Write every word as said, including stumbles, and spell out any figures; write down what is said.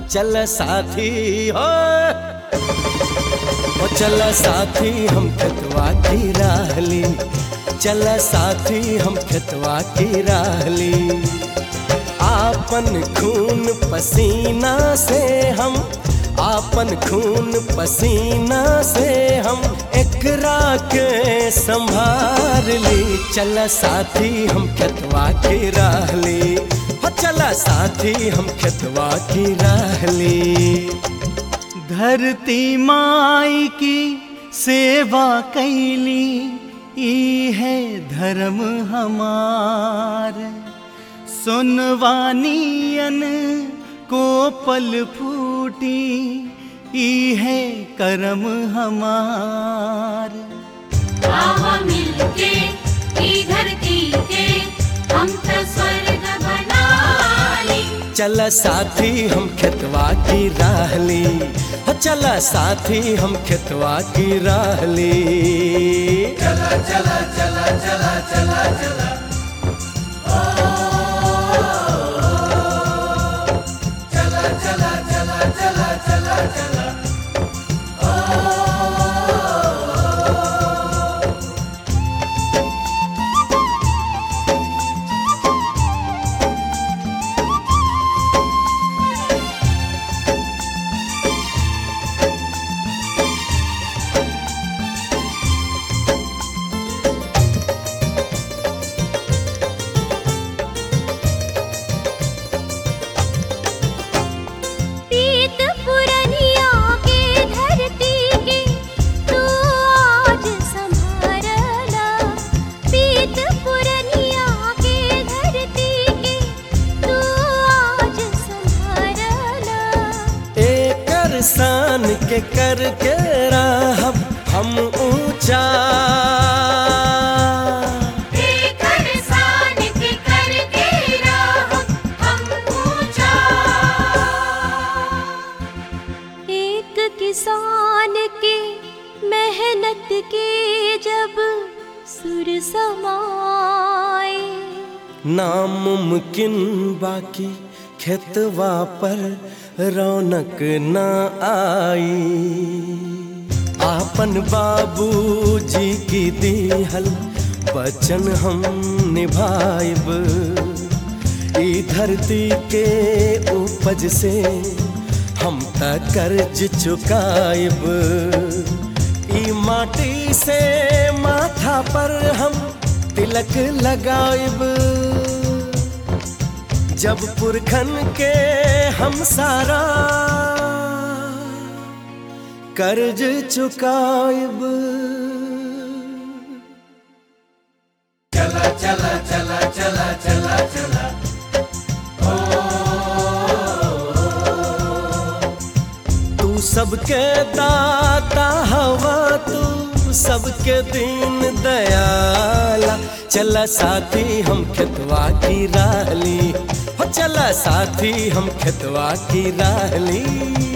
चल साथी हो, ओ चल साथी हम खेतवा की राहली, चल साथी हम खेतवा की राहली। आपन खून पसीना से हम, आपन खून पसीना से हम एकरा के संभार ली। चल साथी हम खेतवा की राहली, हो चल साथी हम खेतवा की राहली। धरती माई की सेवा कैली, ई है धर्म हमार। सुनवानियन को पल फूटी, ई है करम हमार। आवा मिलके ई धरती के हम तो स्वर्ग बना ली। चल साथी हम खेतवा की राहली, हो चल साथी हम खेतवा की राहली। चला चला चला चला चला चला चला चला चला चला चला चला सान के करके राहब हम ऊंचा, सान के करके राहब हम ऊंचा। एक किसान के मेहनत के जब सुर समाए, नामुमकिन बाकी खेतवा पर रौनक न आई। आपन बाबूजी की दीहल वचन हम निभाइब, ई धरती के उपज से हम त कर्ज चुकाइब। ई माटी से माथा पर हम तिलक लगाइब, जब पुरखन के हम सारा कर्ज चुकाइब। चला चला चला चला चला चला तू सबके दाता हवा, तू सबके दीन दयाला। चला साथी हम खेतवा की राहली, हो चला साथी हम खेतवा की राहली।